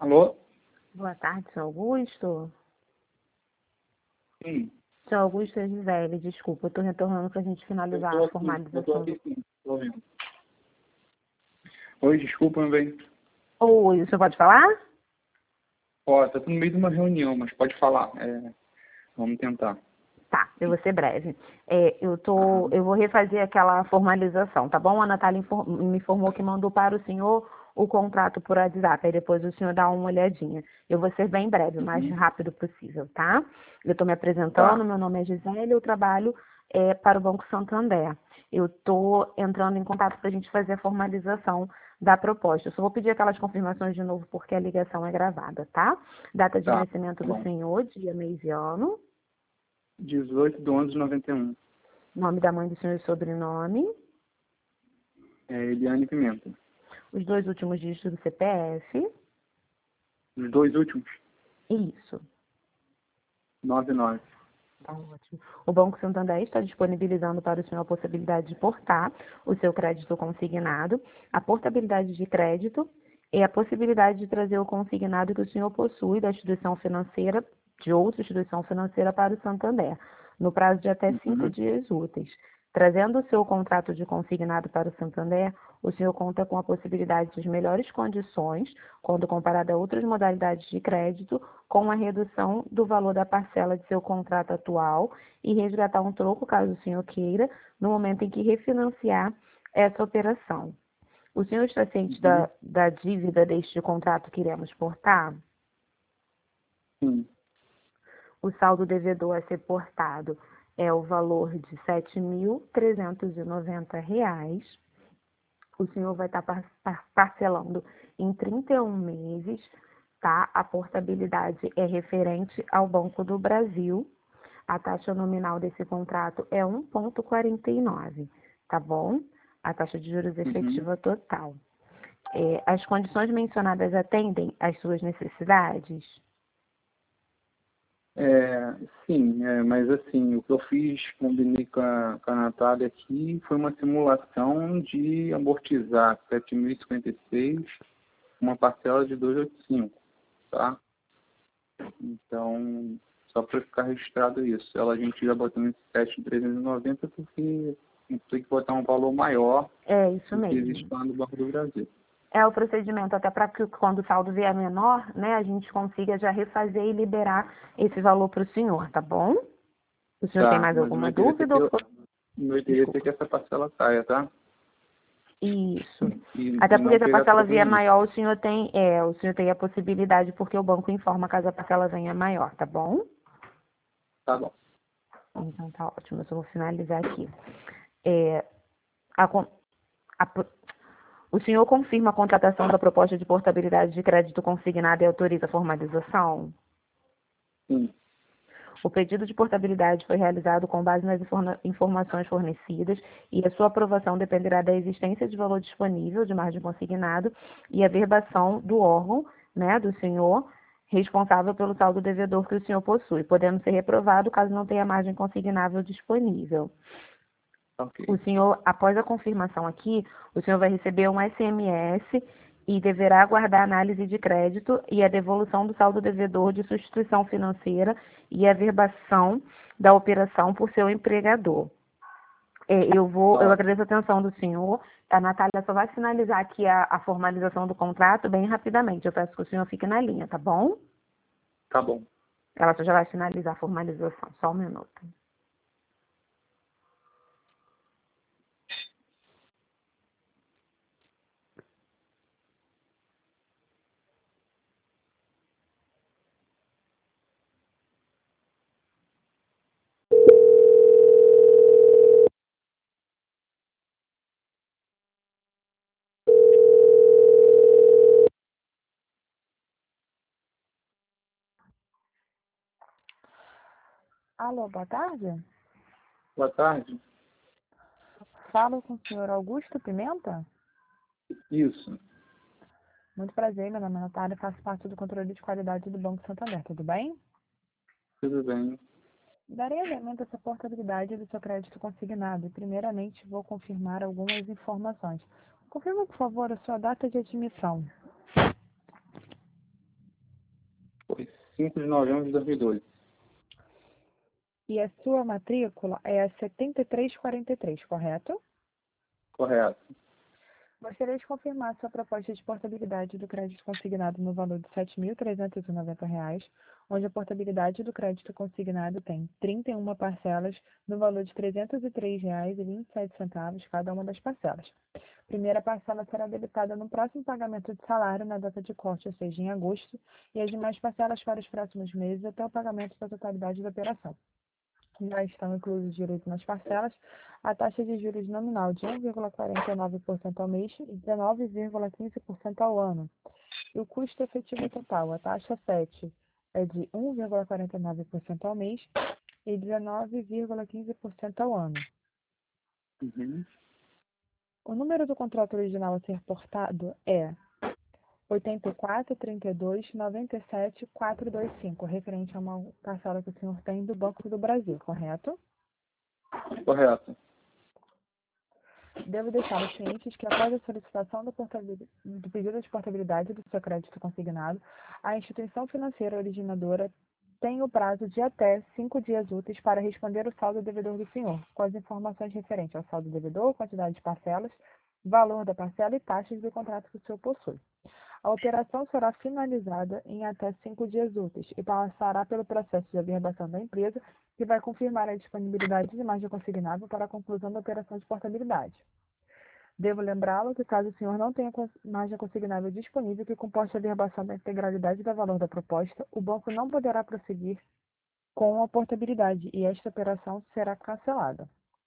Alô? Boa tarde, seu Augusto. Sim. Seu Augusto é Gisele, desculpa, eu estou retornando para a gente finalizar a Eu tô formalização aqui do... sim, tô ouvindo. Oi, desculpa, meu bem. Oi, o senhor pode falar? Ó, tá no meio de uma reunião, mas pode falar. Vamos tentar. Tá, eu vou ser breve. Aham. Eu vou refazer aquela formalização, tá bom? A Natália me informou que mandou para o senhor o contrato por WhatsApp, aí depois o senhor dá uma olhadinha. Eu vou ser bem breve, o mais Uhum. rápido possível, tá? Eu estou me apresentando, Tá, meu nome é Gisele, eu trabalho para o Banco Santander. Eu estou entrando em contato para a gente fazer a formalização da proposta. Eu só vou pedir aquelas confirmações de novo porque a ligação é gravada, tá? Data de tá. nascimento Tá do bom. senhor, dia, mês e ano. 18/11/91. Nome da mãe do senhor e sobrenome. Eliane Pimenta. Os dois últimos dígitos do CPF. Os dois últimos? Isso. 99. Tá ótimo. O Banco Santander está disponibilizando para o senhor a possibilidade de portar o seu crédito consignado. A portabilidade de crédito é a possibilidade de trazer o consignado que o senhor possui da instituição financeira, de outra instituição financeira, para o Santander, no prazo de até 5 Uhum. dias úteis. Trazendo o seu contrato de consignado para o Santander, o senhor conta com a possibilidade de melhores condições, quando comparado a outras modalidades de crédito, com a redução do valor da parcela de seu contrato atual e resgatar um troco, caso o senhor queira, no momento em que refinanciar essa operação. O senhor está ciente Uhum. da dívida deste contrato que iremos portar? Sim. O saldo devedor a ser portado é o valor de R$ 7.390. O senhor vai estar parcelando em 31 meses, tá? A portabilidade é referente ao Banco do Brasil. A taxa nominal desse contrato é 1,49, tá bom? A taxa de juros Uhum. efetiva total. As condições mencionadas atendem às suas necessidades? Sim, mas assim, o que eu fiz, combinei com a Natália aqui, foi uma simulação de amortizar 7.056, uma parcela de 285, tá? Então, só para ficar registrado isso. A gente já botou nesse teste de 390 porque tem que botar um valor maior É isso do que existe mesmo. lá no Banco do Brasil. É o procedimento, até para que quando o saldo vier menor, né, a gente consiga já refazer e liberar esse valor para o senhor, tá bom? O senhor tem Tá, mais mas o alguma meu interesse é dúvida? que, Desculpa. essa parcela saia, tá? Isso. E Até porque não se a pegar parcela troco vier nenhum. maior, o senhor tem a possibilidade, porque o banco informa caso a parcela venha maior, tá bom? Tá bom. Então tá ótimo, eu só vou finalizar aqui. É, a con- a pro- o senhor confirma a contratação da proposta de portabilidade de crédito consignado e autoriza a formalização? Sim. O pedido de portabilidade foi realizado com base nas informações fornecidas e a sua aprovação dependerá da existência de valor disponível de margem consignado e a verbação do órgão, né, do senhor, responsável pelo saldo devedor que o senhor possui, podendo ser reprovado caso não tenha margem consignável disponível. O Ok. senhor, após a confirmação aqui, o senhor vai receber um SMS e deverá aguardar a análise de crédito e a devolução do saldo devedor de sua instituição financeira e a verbação da operação por seu empregador. Tá Eu ótimo. agradeço a atenção do senhor. A Natália só vai finalizar aqui a formalização do contrato bem rapidamente. Eu peço que o senhor fique na linha, tá bom? Tá bom. Ela só já vai finalizar a formalização. Só um minuto. Alô, boa tarde. Boa tarde. Falo com o senhor Augusto Pimenta? Isso. Muito prazer, meu nome é Natália, faço parte do controle de qualidade do Banco Santander, tudo bem? Tudo bem. Darei andamento a essa portabilidade do seu crédito consignado e, primeiramente, vou confirmar algumas informações. Confirma, por favor, a sua data de admissão. 5 de novembro de 2012. E a sua matrícula é a 7343, correto? Correto. Gostaria de confirmar sua proposta de portabilidade do crédito consignado no valor de R$ 7.390, onde a portabilidade do crédito consignado tem 31 parcelas no valor de R$ 303,27 cada uma das parcelas. Primeira parcela será debitada no próximo pagamento de salário na data de corte, ou seja, em agosto, e as demais parcelas para os próximos meses até o pagamento da totalidade da operação. Já estão inclusos juros nas parcelas, a taxa de juros nominal de 1,49% ao mês e 19,15% ao ano. E o custo efetivo total, a taxa 7, é de 1,49% ao mês e 19,15% ao ano. Uhum. O número do contrato original a ser portado é 84.32.97.425, referente a uma parcela que o senhor tem do Banco do Brasil, correto? Correto. Devo deixar os clientes que, após a solicitação do pedido de portabilidade do seu crédito consignado, a instituição financeira originadora tem o prazo de até 5 dias úteis para responder o saldo devedor do senhor, com as informações referentes ao saldo devedor, quantidade de parcelas, valor da parcela e taxas do contrato que o senhor possui. A operação será finalizada em até 5 dias úteis e passará pelo processo de averbação da empresa, que vai confirmar a disponibilidade de margem consignável para a conclusão da operação de portabilidade. Devo lembrá-lo que, caso o senhor não tenha margem consignável disponível que comporte a averbação da integralidade do valor da proposta, o banco não poderá prosseguir com a portabilidade e esta operação será cancelada.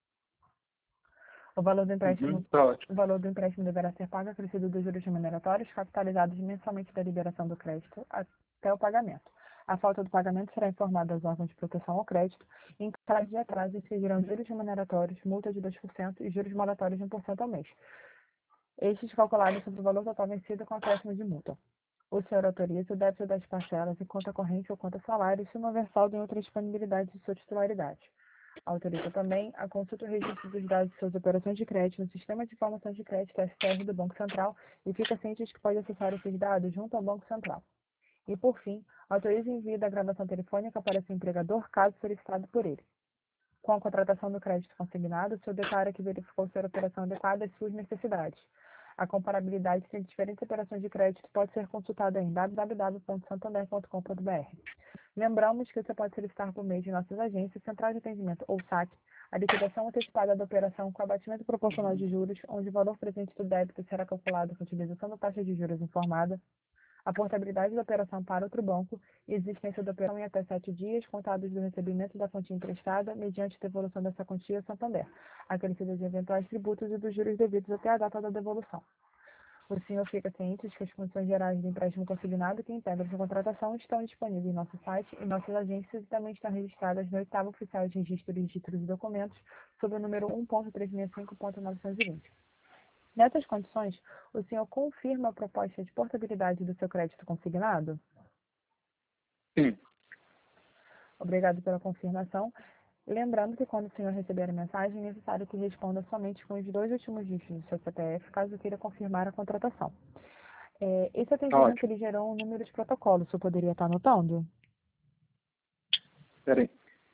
O valor do empréstimo, Tá ótimo. o valor do empréstimo deverá ser pago acrescido dos juros remuneratórios capitalizados mensalmente da liberação do crédito até o pagamento. A falta do pagamento será informada aos órgãos de proteção ao crédito e, em caso de atraso, incidirão juros remuneratórios, multa de 2% e juros moratórios de 1% ao mês. Estes calculados sobre o valor total vencido com acréscimo de multa. O senhor autoriza o débito das parcelas em conta corrente ou conta salário se não houver saldo em outra disponibilidade de sua titularidade. Autoriza também a consulta e registro dos dados de suas operações de crédito no Sistema de Informações de Crédito STR do Banco Central e fica ciente de que pode acessar esses dados junto ao Banco Central. E, por fim, autoriza o envio da gravação telefônica para seu empregador, caso solicitado por ele. Com a contratação do crédito consignado, o senhor declara que verificou ser a operação adequada às suas necessidades. A comparabilidade entre diferentes operações de crédito pode ser consultada em www.santander.com.br. Lembramos que você pode solicitar por meio de nossas agências, central de atendimento ou SAC, a liquidação antecipada da operação com abatimento proporcional de juros, onde o valor presente do débito será calculado com a utilização da taxa de juros informada, a portabilidade da operação para outro banco e existência da operação em até 7 dias, contados do recebimento da quantia emprestada, mediante devolução dessa quantia a Santander, acrescida de eventuais tributos e dos juros devidos até a data da devolução. O senhor fica ciente de que as condições gerais do empréstimo consignado que integram essa contratação estão disponíveis em nosso site e nossas agências e também estão registradas no 8º Oficial de Registro de Títulos e Documentos, sob o número 1.365.920. Nessas condições, o senhor confirma a proposta de portabilidade do seu crédito consignado? Sim. Obrigado pela confirmação. Lembrando que quando o senhor receber a mensagem, é necessário que responda somente com os 2 últimos dígitos do seu CPF, caso queira confirmar a contratação. Esse atendimento ele gerou um número de protocolo, o senhor poderia estar anotando? Espera aí.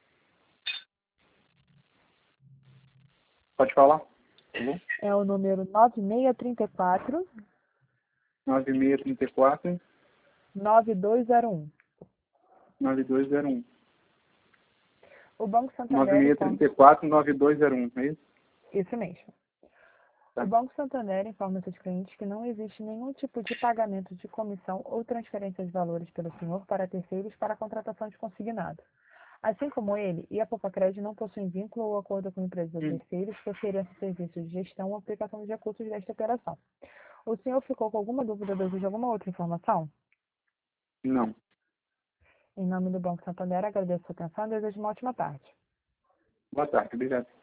Pode falar? Tá bom? É o número 9634 9634 9201. 9201. O Banco Santander... 9634 9201, é isso? Isso mesmo. Tá. O Banco Santander informa seus clientes que não existe nenhum tipo de pagamento de comissão ou transferência de valores pelo senhor para terceiros para a contratação de consignado. Assim como ele e a Popacred não possuem vínculo ou acordo com empresas ou terceiros que ofereçam serviços de gestão ou aplicação de recursos desta operação. O senhor ficou com alguma dúvida ou deseja alguma outra informação? Não. Em nome do Banco Santander, agradeço a sua atenção e desejo uma ótima tarde. Boa tarde, obrigado.